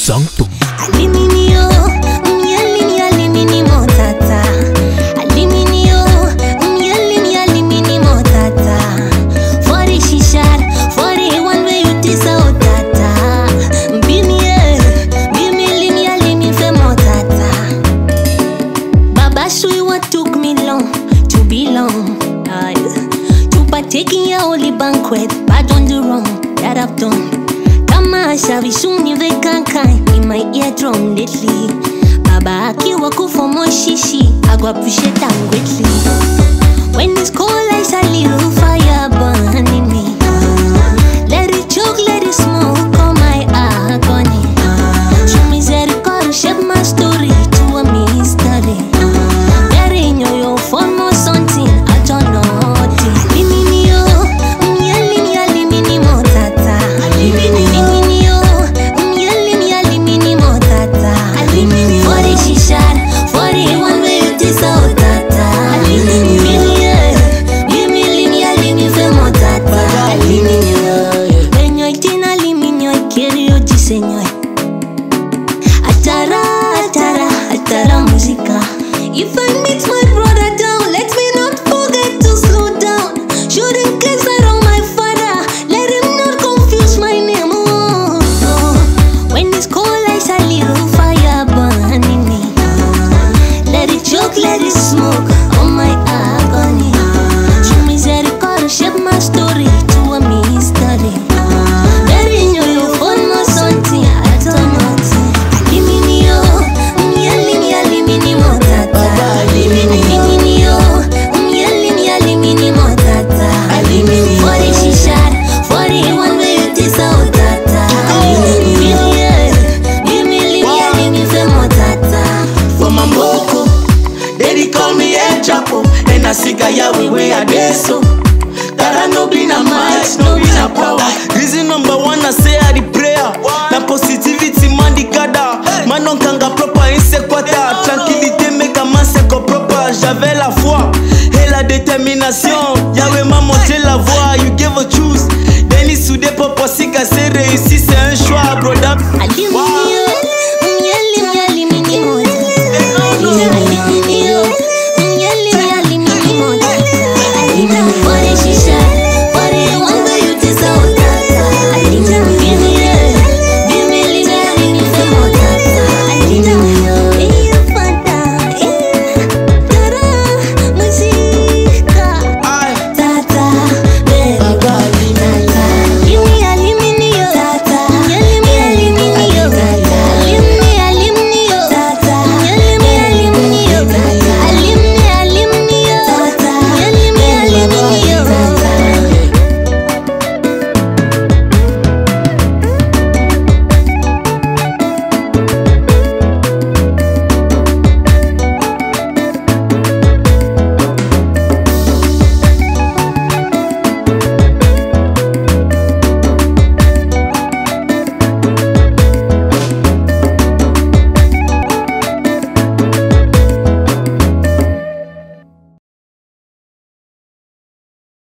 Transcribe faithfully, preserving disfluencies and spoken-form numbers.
Sanctum. Aliminio, myelini alimini motata. Aliminio, myelini alimini motata. For the shishar, for the one way you tisa otata. Bimie, bimilini alimi fe motata. Baba Shui, what took me long to belong? Uh, to partake in your holy banquet, pardon the wrong that I've done. Tamasha vishuni vekankai in my eardrum lately. Baba akiwa kufa moshishi, I go appreciate them greatly. When it's cold, I see a little fire burning me. Let it choke, let it smoke on my agony. Show me misericordia, shape my story to a mystery. There in your form or something, I don't know. Aliminio, myelini alimini motata. Aliminio, myelini alimini motata. For the shishar, for the one way you tisa otata. Aliminio, bimilini alimi fe motata. Aliminio, benyo itina aliminio ikeri oji senyo. Atara, atara, atara música. If I meet my